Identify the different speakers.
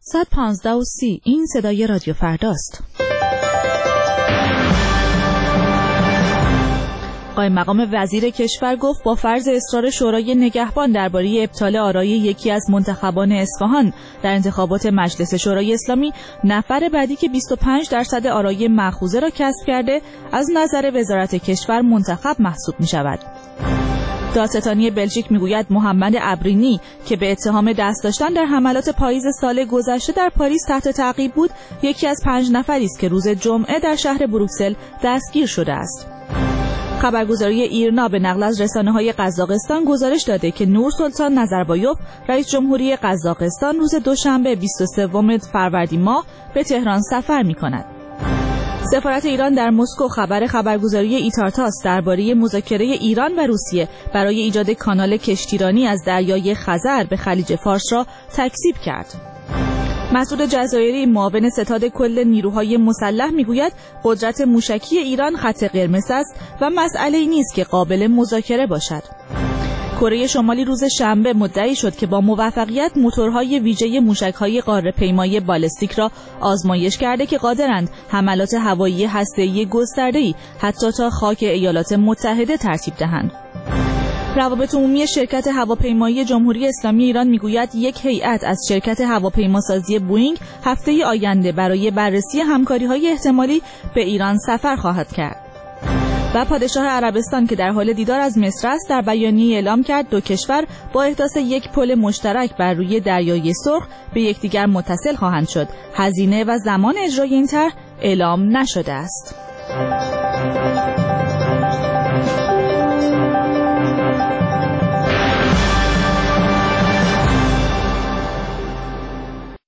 Speaker 1: 115:30 این صدای رادیو فرداست. قائم مقام وزیر کشور گفت با فرض اصرار شورای نگهبان درباره ابطال آرای یکی از منتخبان اصفهان در انتخابات مجلس شورای اسلامی، نفر بعدی که 25% آرای مأخوذه را کسب کرده از نظر وزارت کشور منتخب محسوب می شود. دادستانی بلژیک میگوید محمد ابرینی که به اتهام دست داشتن در حملات پاییز سال گذشته در پاریس تحت تعقیب بود، یکی از 5 نفری است که روز جمعه در شهر بروکسل دستگیر شده است. خبرگزاری ایرنا به نقل از رسانه‌های قزاقستان گزارش داده که نورسلطان نظربایوف رئیس جمهوری قزاقستان روز دوشنبه 23 فروردین ماه به تهران سفر می‌کند. سفارت ایران در مسکو خبرگزاری ایتارتاس درباره مذاکره ایران و روسیه برای ایجاد کانال کشتیرانی از دریای خزر به خلیج فارس را تکذیب کرد. مسعود جزایری معاون ستاد کل نیروهای مسلح میگوید قدرت موشکی ایران خط قرمز است و مسئله‌ای نیست که قابل مذاکره باشد. کره شمالی روز شنبه مدعی شد که با موفقیت موتورهای ویژه موشک‌های قاره‌پیمایی بالستیک را آزمایش کرده که قادرند حملات هوایی هسته‌ای گسترده‌ای حتی تا خاک ایالات متحده ترتیب دهند. روابط عمومی شرکت هواپیمایی جمهوری اسلامی ایران میگوید یک هیئت از شرکت هواپیماسازی بوئینگ هفته آینده برای بررسی همکاری‌های احتمالی به ایران سفر خواهد کرد. و پادشاه عربستان که در حال دیدار از مصر است در بیانیه‌ای اعلام کرد دو کشور با احداث یک پل مشترک بر روی دریای سرخ به یکدیگر متصل خواهند شد. هزینه و زمان اجرای این طرح اعلام نشده است.